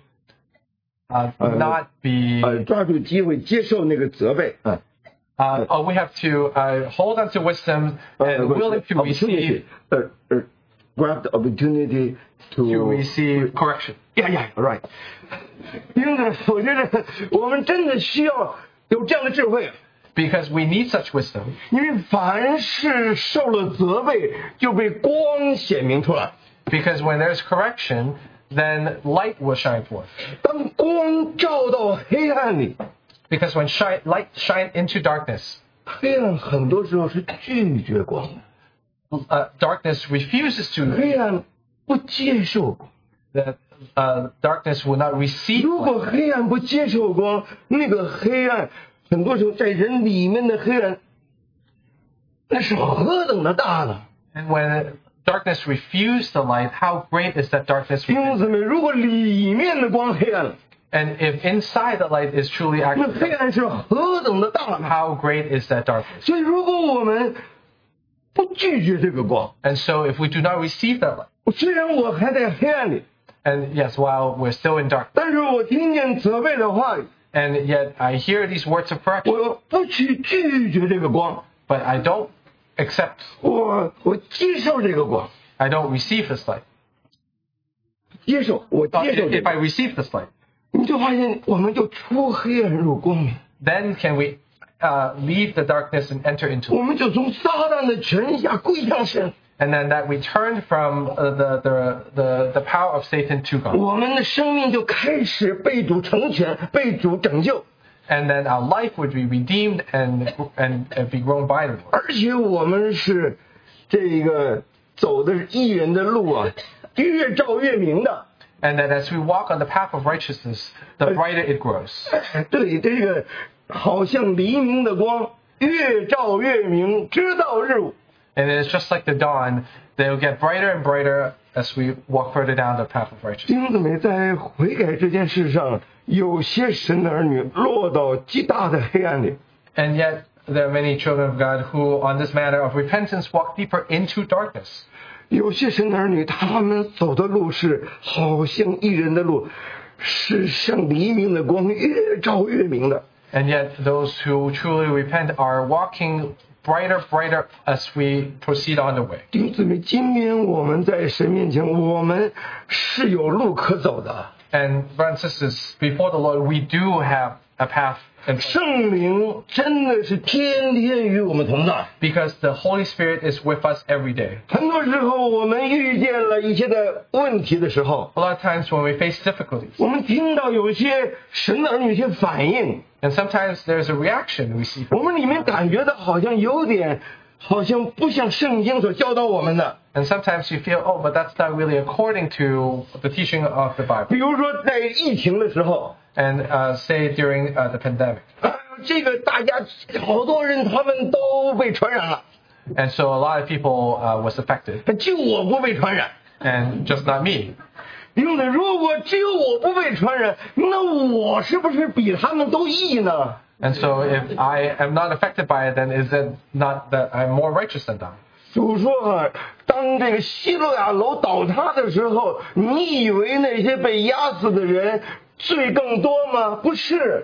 uh, not be, 呃，抓住机会接受那个责备。嗯。 uh, oh, we have to uh, hold on to wisdom and willing to receive, 呃呃 grab the opportunity to to receive correction. Yeah, yeah, right. 因此，我觉得我们真的需要有这样的智慧， Because we need such wisdom. 因为凡是受了责备，就被光显明出来。 Because when there's correction, then light will shine forth. 当光照到黑暗里， Because when shine, light shine into darkness, 黑暗很多时候是拒绝光的， uh, darkness refuses to, 黑暗不接受光。 that uh, darkness will not receive 如 light. 果黑暗不接受光，那个黑暗很多时候在人里面的黑暗，那是何等的大呢？ And when darkness refuses the light, how great is that darkness 弟兄 within? 姊妹，如果里面的光黑暗了， And if inside the light is truly 那 active, 黑暗是何等的大呢？ how great is that darkness? 所以，如果我们不拒绝这个光， And so if we do not receive that light, 虽然我还在黑暗里， and yes, while we're still in darkness, 但是我听见责备的话语， and yet I hear these words of correction, 我不去拒绝这个光， but I don't accept, 我我接受这个光， I don't receive this light. 接受我 But 接受这 if 个 I receive this light, 你就发现我们就出黑暗入光明， then can we uh, leave the darkness and enter into 我 light? 们就从撒旦的权下归向神， And then that we turn from uh, the, the, the, the power of Satan to God. 我们的生命就开始被主成全，被主拯救， And then our life would be redeemed and, and, and be grown by the Lord. 而且我们是这个走的义人的路啊，越照越明的。 And that as we walk on the path of righteousness, the brighter it grows. 对，这个好像黎明的光，越照越明，直到日午。 And it's just like the dawn, they'll get brighter and brighter as we walk further down the path of 弟 righteousness. 兄姊妹，在悔改这件事上，有些神的儿女落到极大的黑暗里。 And yet, there are many children of God who, on this matter of repentance, walk deeper into darkness. 有些神的儿女，他们走的路是好像义人的路，是像黎明的光，越照越明的。 And yet, those who truly repent are walking brighter, brighter as we proceed on the way. 弟兄姊妹，今天我们在神面前，我们是有路可走的。 And brothers and sisters, before the Lord, we do have a path. And 圣灵真的是天天与我们同在。 because the Holy Spirit is with us every day. 很多时候，我们遇见了一些的问题的时候， A lot of times when we face difficulties, 我们听到有些神的儿女一些反应， and sometimes there's a reaction we see 我 from 们里面感觉到好像有点，好像不像圣经所教导我们的。 And sometimes you feel, oh, but that's not really according to the teaching of the Bible. 比如说在疫情的时候， And uh, say during uh, the pandemic. 啊，这个大家好多人他们都被传染了， And so a lot of people uh, was affected, 就我不被传染。 and just not me. 因为如果只有我不被传染，那我是不是比他们都义呢？ And so if I am not affected by it, then is it not that I'm more righteous than them? 主说啊，当这个希洛亚楼倒塌的时候，你以为那些被压死的人罪更多吗？不是。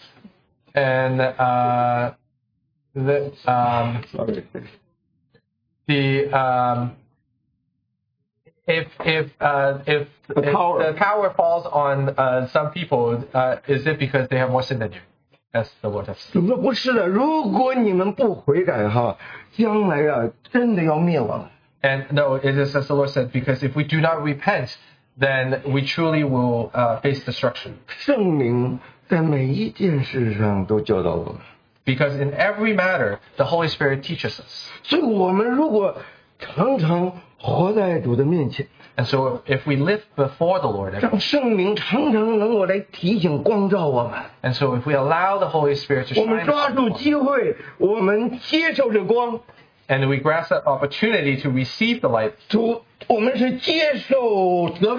And uh, the, um, the um, if if uh, if, The if tower. the tower falls on uh, some people, uh, is it because they have more sin than you? That's the word of 主说不是的，如果你们不悔改哈，将来啊真的要灭亡。 And no, it is as the Lord said, because if we do not repent, then we truly will uh, face destruction. 圣灵在每一件事上都教导我们， Because in every matter, the Holy Spirit teaches us. 所以我们如果常常活在主的面前， And so if we live before the Lord, 让圣灵常常能够来提醒光照我们， and so if we allow the Holy Spirit to 我们 shine 抓 upon 住 us, 机会，我们接受这光。 and we grasp that opportunity to receive the light, 主，我们是接受责备，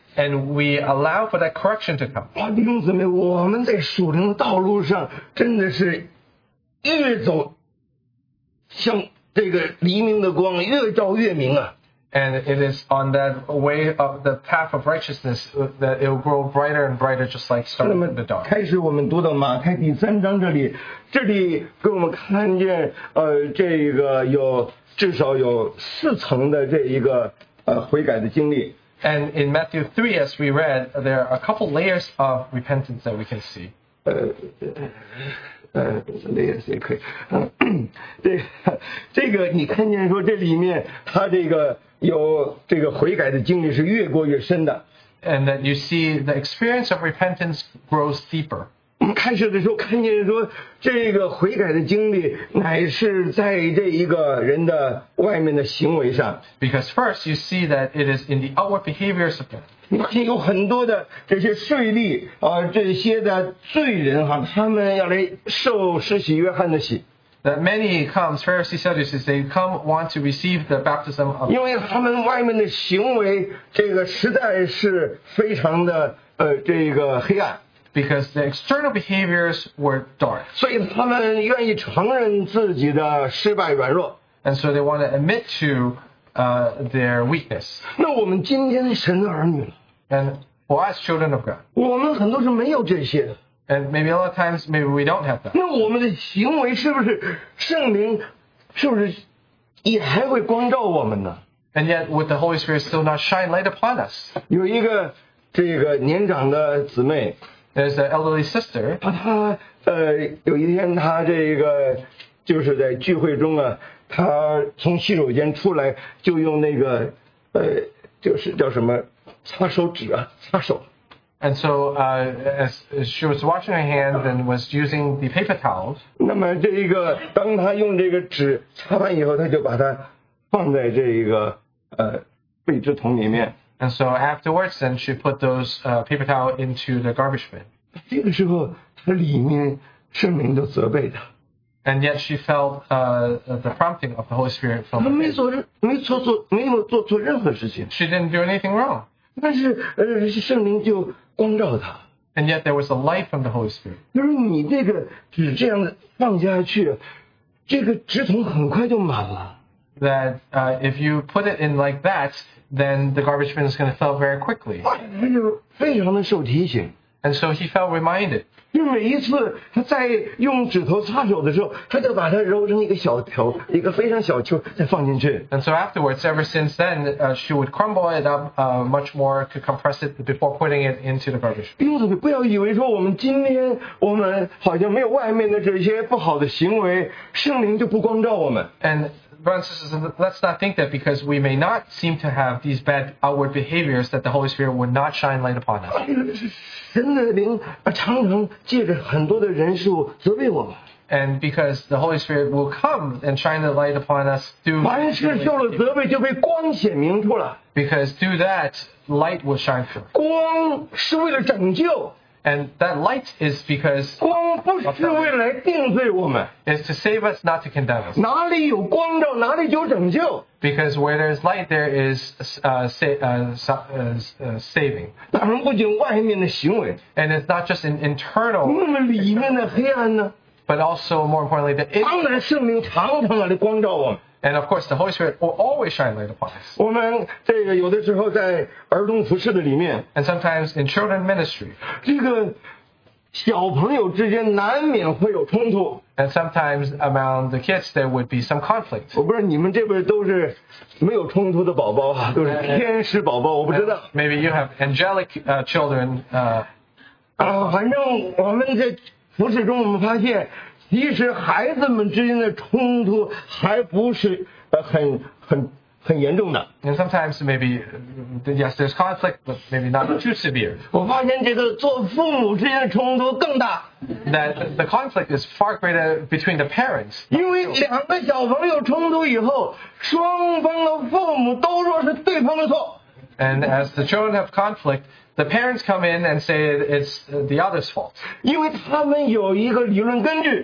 And we allow for that correction to come. 啊，弟兄姊妹，我们在属灵的道路上真的是越走像这个黎明的光，越照越明啊。 And it is on that way of the path of righteousness that it will grow brighter and brighter, just like 那 starting 么 in the dark. 开始我们读到马太第三章这里，这里给我们看见，呃，这个有至少有四层的这一个呃悔改的经历。 And in Matthew three, as we read, there are a couple layers of repentance that we can see. 呃呃，那也也可以。嗯，这这个你看见说这里面他这个有这个悔改的经历是越过越深的。 And that you see the experience of repentance grows deeper. 我们开始的时候看见说，这个悔改的经历乃是在这一个人的外面的行为上。 Because first you see that it is in the outward behaviors of men. 你发现有很多的这些税吏啊，这些的罪人哈、啊，他们要来受施洗约翰的洗。 That many comes, Pharisees, Sadducees, they come want to receive the baptism of. 因为他们外面的行为，这个实在是非常的呃这个黑暗。 Because the external behaviors were dark. 所以他们愿意承认自己的失败软弱。 And so they want to admit to uh, their weakness. 那我们今天神的儿女了。 And for us, children of God. 我们很多是没有这些的。 And maybe a lot of times, maybe we don't have that. 那我们的行为是不是圣灵，是不是也还会光照我们呢？ And yet, would the Holy Spirit still not shine light upon us? 有一个这个年长的姊妹。 There's an elderly sister. 她她呃有一天她这个就是在聚会中啊，她从洗手间出来就用那个呃就是叫什么擦手纸啊擦手。 And so uh, as, as she was washing her hands and was using the paper towels. 那么这一个当她用这个纸擦完以后，她就把它放在这个呃废纸桶里面。 And so afterwards, then she put those uh, paper towel into the garbage bin. 这个时候，她里面圣灵都责备她。 And yet she felt uh, the prompting of the Holy Spirit from 她没 within. 做没做错没有做错任何事情。 She didn't do anything wrong. 但是呃圣灵就光照她。 And yet there was a light from the Holy Spirit. 就是你这个纸这样放下去，这个纸筒很快就满了。 That uh, if you put it in like that, then the garbage bin is going to fill very quickly. 他就非常的受提醒。 And so he felt reminded. 就每一次他在用指头擦手的时候，他就把它揉成一个小球，一个非常小球，再放进去。 And so afterwards, ever since then, uh, she would crumble it up uh, much more to compress it before putting it into the garbage. 弟兄姊妹，不要以为说我们今天我们好像没有外面的这些不好的行为，圣灵就不光照我们。 And brothers and sisters, let's not think that because we may not seem to have these bad outward behaviors that the Holy Spirit would not shine light upon us. 神的灵常常借着很多的人事物责备我们。 And because the Holy Spirit will come and shine the light upon us through. 凡是受了责备，就被光显明出了。 Because through that, light will shine through. 光是为了拯救。 And that light is because 光不是为了来定罪我们。 is to save us, not to condemn us. 哪里有光照，哪里就有拯救。 Because where there is light, there is uh, sa- uh, sa- uh, uh, saving. 当然不仅外面的行为， And it's not just an internal, 那么里面的黑暗呢？ but also more importantly, the 当 in- 然圣灵常常来光照我们。 and of course, the Holy Spirit will always shine light upon us. 我们这个有的时候在儿童服饰的里面， And sometimes in children ministry, 这个小朋友之间难免会有冲突。 and sometimes among the kids, there would be some conflict. 我不知道你们这边都是没有冲突的宝宝啊，都是天使宝宝，我不知道。 Maybe you have angelic uh, children. Uh, 啊，反正我们在服饰中，我们发现，其实孩子们之间的冲突还不是呃很很很严重的。 and sometimes maybe, yes, there's conflict, but maybe not too severe. 我发现这个做父母之间的冲突更大， That the conflict is far greater between the parents. 因为两个小朋友冲突以后，双方的父母都说是对方的错。 And as the children have conflict, the parents come in and say it's the other's fault. 因为他们有一个理论根据，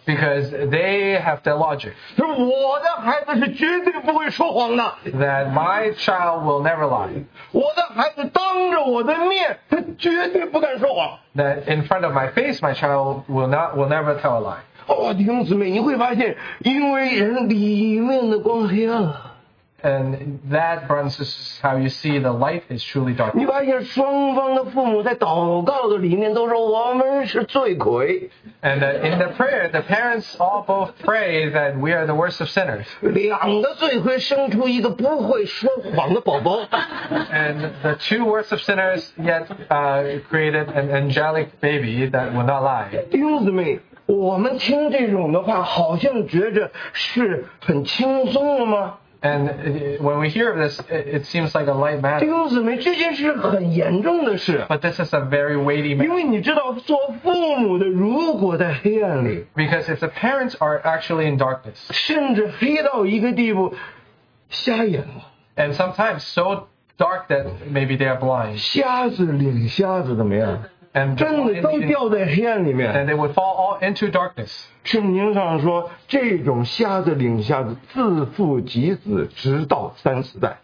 Because they have their logic 说我的孩子是绝对不会说谎的， that my child will never lie, 我的孩子当着我的面，他绝对不敢说谎。 that in front of my face my child will not will never tell a lie. 哦，弟兄姊妹，你会发现，因为人里面的光黑暗了。 And that, brothers and sisters, is how you see the light is truly dark. 你发现双方的父母在祷告的里面都说我们是罪魁， And uh, in the prayer, the parents all both pray that we are the worst of sinners. 两个罪魁生出一个不会说谎的宝宝。 And the two worst of sinners yet uh, created an angelic baby that will not lie. 弟兄姊妹，我们听这种的话，好像觉着是很轻松了吗？ And uh, when we hear of this, it, it seems like a light 弟 matter. 兄姊妹，这件事很严重的事， But this is a very weighty 因 matter. 为你知道，做父母的如果在黑暗里， Because if the parents are actually in darkness, 甚至黑到一个地步，瞎眼了， and sometimes so dark that maybe they are blind, 瞎子领瞎子怎么样？ and, the 真的 blind 都 leading- 掉在黑暗里面。 and they would fall all into darkness. 圣经上说，这种瞎子领瞎子，自父及子，直到三四代。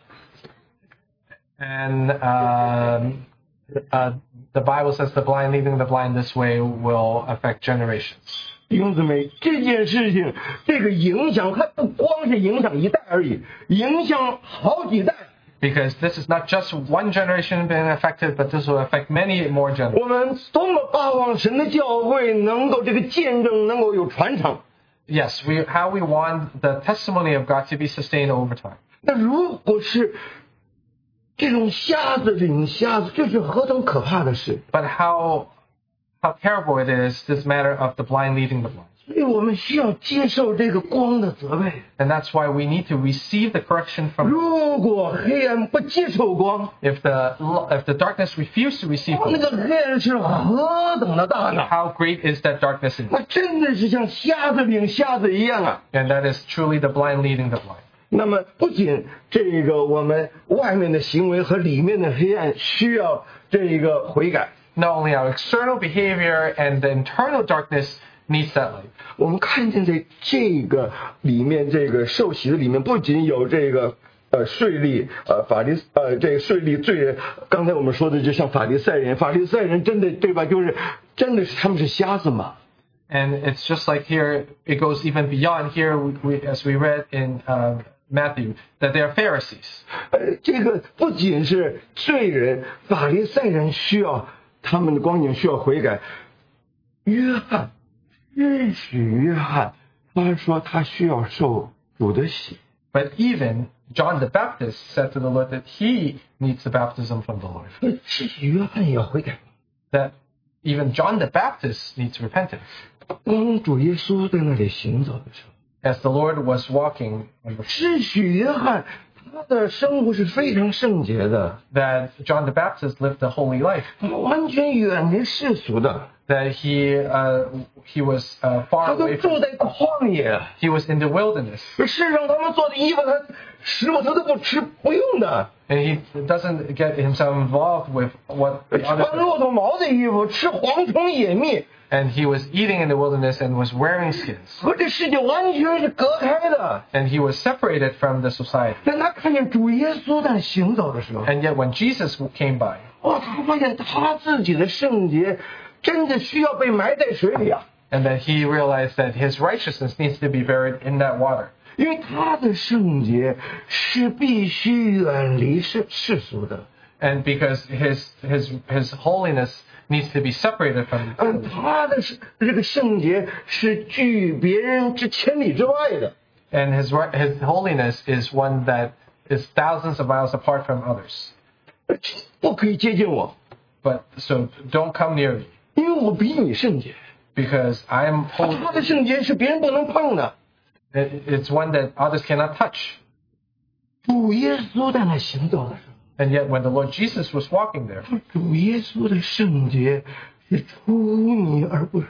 And um, uh, the Bible says the blind leading the blind this way will affect generations. 弟兄姊妹，这件事情，这个影响，它不光是影响一代而已，影响好几代。 Because this is not just one generation being affected, but this will affect many more generations. 我们多么盼望神的教会能够这个见证能够有传承。 Yes, we how we want the testimony of God to be sustained over time. 那如果是这种瞎子领瞎子，这是何等可怕的事！ But how how terrible it is, this matter of the blind leading the blind. 所以我们需要接受这个光的责备。 And that's why we need to receive the correction from. 如果黑暗不接受光， If the if the darkness refuse to receive 那 it, 个黑暗是何等的大呢？ how great is that darkness in? 那真的是像瞎子领瞎子一样啊！ And that is truly the blind leading the blind. 那么，不仅这个我们外面的行为和里面的黑暗需要这个悔改， Not only our external behavior and the internal darkness needs that light. 我们看见在这个里面，这个受洗的里面，不仅有这个呃税吏呃法利呃这个税吏罪人，刚才我们说的就像法利赛人，法利赛人真的对吧？就是真的是他们是瞎子嘛？ And it's just like here, it goes even beyond here, we, we, as we read in uh, Matthew, that they are Pharisees. 呃，这个不仅是罪人，法利赛人需要他们的光景需要悔改。约翰认识约翰，他说他需要受主的洗。 But even John the Baptist said to the Lord that he needs the baptism from the Lord. 那至于约翰也要悔改。 That even John the Baptist needs repentance. 当主耶稣在那里行走的时候， As the Lord was walking on the 至许约翰他的生活是非常圣洁的， that John the Baptist lived a holy life. 他完全远离世俗的， That he uh, he was uh, 他 far 都 away 住 from. 在旷野。 He was in the wilderness. 世上他们做的衣服，他食物他都不吃，不用的。 And he doesn't get himself involved with what the 穿 others. 骆驼毛的衣服，吃蝗虫野蜜， And he was eating in the wilderness and was wearing skins. 和这世界完全是隔开的。 And he was separated from the society. 但他看见主耶稣在行走的时候， And yet when Jesus came by, 哇，他发现他自己的圣洁真的需要被埋在水里啊！ and then he realized that his righteousness needs to be buried in that water. 因为他的圣洁是必须远离世世俗的， And because his his his holiness needs to be separated from 嗯，他的是这个圣洁是距别人之千里之外的。 and his ri- his holiness is one that is thousands of miles apart from others. 不可以接近我， But so don't come near me 因为我比你圣洁。 because I am 他 holy. 的圣洁是别人不能碰的。 It- It's one that others cannot touch. 主耶稣在那行走的时候， And yet when the Lord Jesus was walking there, 主耶稣的圣洁是出泥而不染。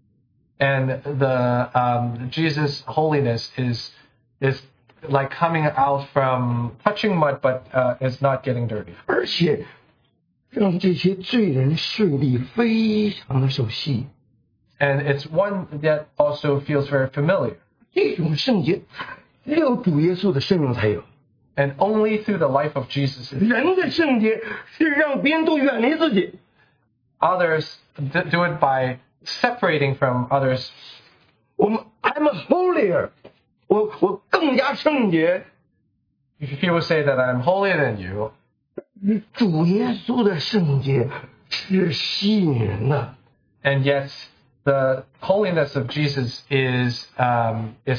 and the um, Jesus' holiness is is like coming out from touching mud, but uh, is not getting dirty. 而且让这些罪人税吏非常的受吸引。 And it's one that also feels very familiar. 这种圣洁只有主耶稣的生命才有。 And only through the life of Jesus. 人的圣洁是让别人都远离自己。 Others do it by separating from others. 我们 I'm holier， 我我更加圣洁。 If people say that I'm holier than you, 主耶稣的圣洁是吸引人的。 and yet the holiness of Jesus is um, is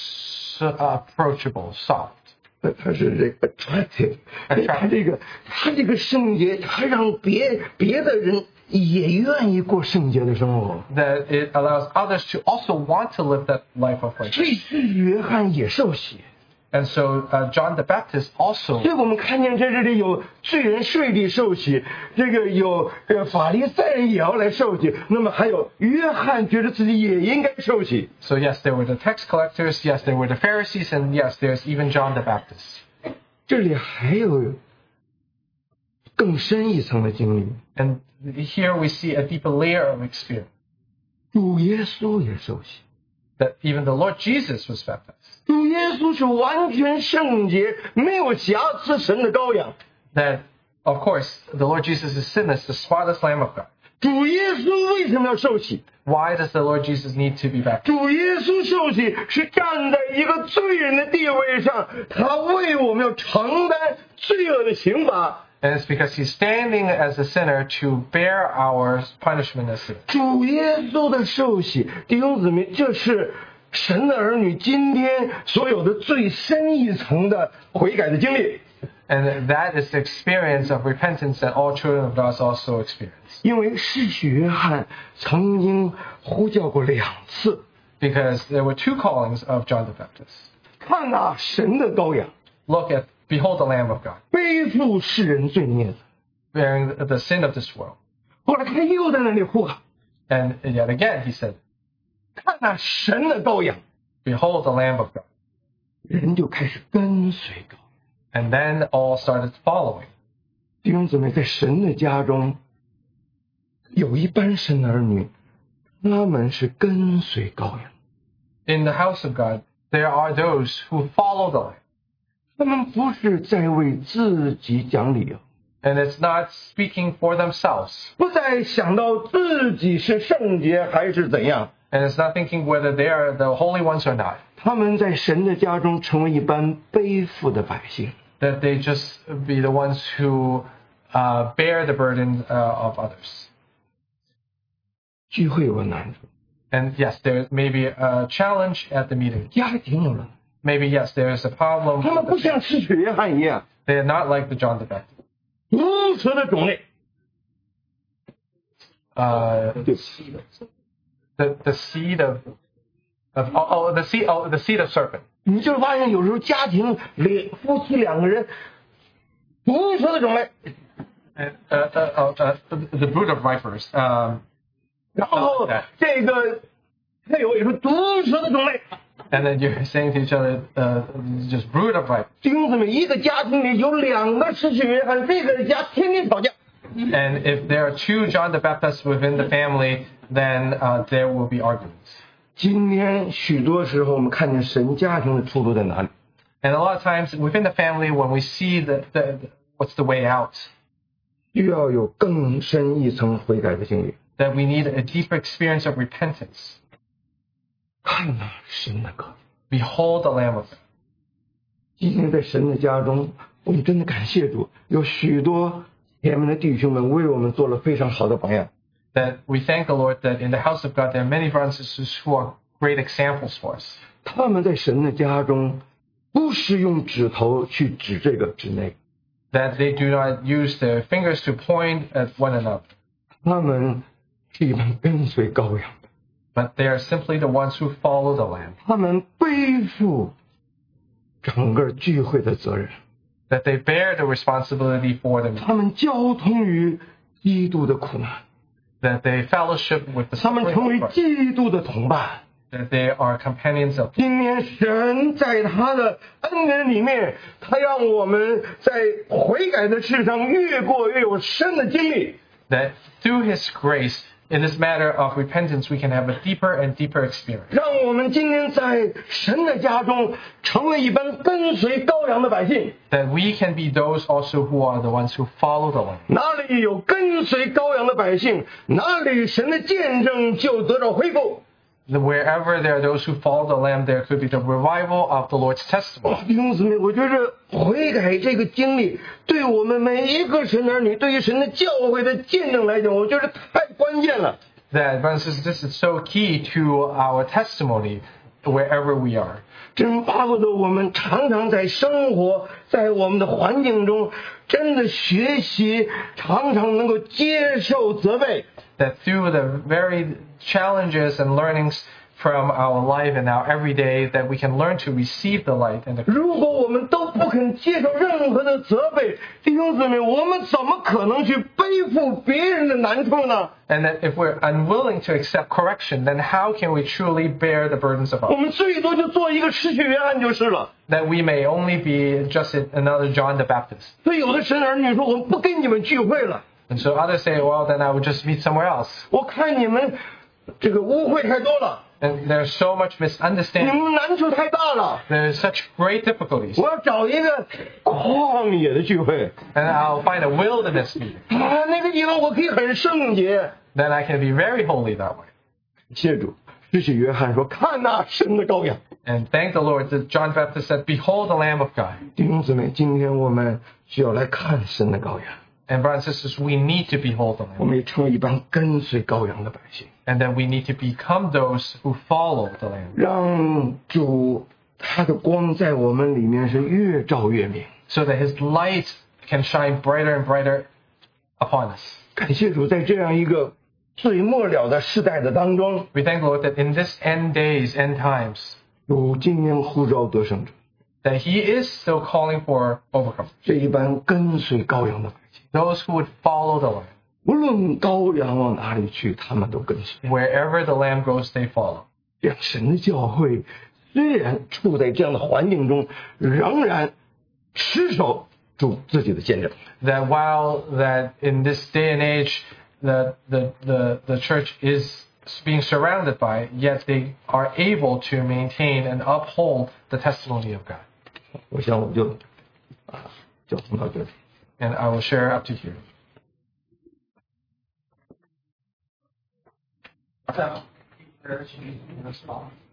approachable, soft. 它是这个 attractive， 它这个它这个圣洁，它让别别的人也愿意过圣洁的生活。 That it allows others to also want to live that life of 所 righteousness. 以是约翰也受洗。 And so uh, John the Baptist also. 所以我们看见在这里有罪人税吏受洗，这个有呃法利赛人也要来受洗，那么还有约翰觉得自己也应该受洗。 So yes, there were the tax collectors. Yes, there were the Pharisees, and yes, there's even John the Baptist. 这里还有更深一层的经历， And here we see a deeper layer of experience. 主耶稣也受洗。 That even the Lord Jesus was baptized. 主耶稣是完全圣洁、没有瑕疵神的羔羊。 That, of course, the Lord Jesus is sinless, the spotless Lamb of God. 主耶稣为什么要受洗？ Why does the Lord Jesus need to be baptized? 主耶稣受洗是站在一个罪人的地位上，他为我们要承担罪恶的刑罚。 And it's because he's standing as a sinner to bear our punishment as sin. 主耶稣的受洗，弟兄姊妹，这是神的儿女今天所有的最深一层的悔改的经历。 And that is the experience of repentance that all children of God also experience. 因为施洗约翰曾经呼叫过两次， Because there were two callings of John the Baptist. 看啊，神的羔羊， Look at, behold the Lamb of God, 背负世人罪孽的。 bearing the sin of this world. 后来他又在那里呼喊， And yet again he said, 看啊，神的羔羊， behold the Lamb of God. 人就开始跟随羔羊。 And then all started following. 弟兄姊妹，在神的家中，有一班神的儿女，他们是跟随羔羊， In the house of God, there are those who follow the Lamb. 他们不是在为自己讲理由， And it's not speaking for themselves. 不再想到自己是圣洁还是怎样， And it's not thinking whether they are the holy ones or not. 他们在神的家中成为一般背负的百姓。 That they just be the ones who uh, bear the burden uh, of others. 聚会有难处， And yes, there may be a challenge at the meeting. 家庭有难处， Maybe yes, there is a problem. 他们 with 不 the 像施洗约翰一样 They are not like the John the Baptist. 如此的种类。 Uh, 对， the the seed of of oh, oh the seed oh the seed of serpent. 你就发现有时候家庭里夫妻两个人如此的种类， And, uh, uh, uh, uh, the brood of vipers. Um, 然后这个配偶也是如此的种类。 and then you're saying to each other, uh, just brood of vipers. 弟兄姊妹，一个家庭里有两个施洗约翰，这个家天天吵架。 And if there are two John the Baptists within the family, then uh, there will be arguments. 今天许多时候，我们看见神家庭的出路在哪里？ And a lot of times within the family, when we see the, the, the what's the way out, 需要有更深一层悔改的经历。 that we need a deeper experience of repentance. 看呐，神的羔羊！ Behold the Lamb of God. 今天在神的家中，我们真的感谢主，有许多前面的弟兄们为我们做了非常好的榜样。 That we thank the Lord that in the house of God there are many brothers and sisters who are great examples for us. 他们在神的家中，不是用指头去指这个指那个， That they do not use their fingers to point at one another, 他们是一般跟随羔羊的， but they are simply the ones who follow the Lamb. 他们背负整个聚会的责任， That they bear the responsibility for them. 他们交通于基督的苦难， That they fellowship with the 他们成 suffering 为 of Christ. 基督的同伴。 That they are companions of. 今天神在他的恩典里面，他让我们在悔改的事上越过越有深的经历。 That through His grace, In this matter of repentance, we can have a deeper and deeper experience. 让我们今天在神的家中成为一般跟随羔羊的百姓。 That we can be those also who are the ones who follow the Lamb. 哪里有跟随羔羊的百姓，哪里神的见证就得到恢复。 Wherever there are those who follow the Lamb, there could be the revival of the Lord's testimony. 弟兄姊妹，我觉得悔改这个经历，对我们每一个神儿女，对于神的教会的见证来讲，我觉得太关键了。 That, brothers and sisters, this is so key to our testimony wherever we are. 真巴不得我们常常在生活，在我们的环境中，真的学习，常常能够接受责备。 That through the very challenges and learnings from our life and our everyday, that we can learn to receive the light and the. 如果我们都不肯接受任何的责备，弟兄姊妹，我们怎么可能去背负别人的难处呢？ And that if we're unwilling to accept correction, then how can we truly bear the burdens of 我 others? 们最多就做一个失去约翰就是了。 That we may only be just another John the Baptist. 所以有的神儿女说，我们不跟你们聚会了。 And so others say, well, then I would just meet somewhere else. 我看你们这个污秽太多了， And there's so much 你 misunderstanding. 们难处太大了。 There's such great difficulties. 我要找一个旷野的聚会 And I'll find a wilderness meeting. 啊，那个地方我可以很圣洁。 Then I can be very holy that way. 谢主，施洗约翰说：“看那神的羔羊。” And thank the Lord that John the Baptist said, behold the Lamb of God. 弟兄姊妹，今天我们需要来看神的羔羊， And brothers and sisters, we need to behold the 我 Lamb. 们也成为一般跟随羔羊的百姓， And then we need to become those who follow the Lamb. 让主他的光在我们里面是越照越明。 So that his light can shine brighter and brighter upon us. 感谢主，在这样一个最末了的世代的当中， We thank the Lord that in this end days, end times, 主今天呼召得胜者， that he is still calling for overcomers. 这一般跟随羔羊的百姓， Those who would follow the Lamb. 无论羔羊往哪里去，他们都跟随。 Wherever the Lamb goes, they follow. 让神的教会虽然处在这样的环境中，仍然持守住自己的见证。 That while that in this day and age, the, the, the, the church is being surrounded by, yet they are able to maintain and uphold the testimony of God. 我想我就啊，就讲到这里。 And I will share up to here. 这样，请你们说。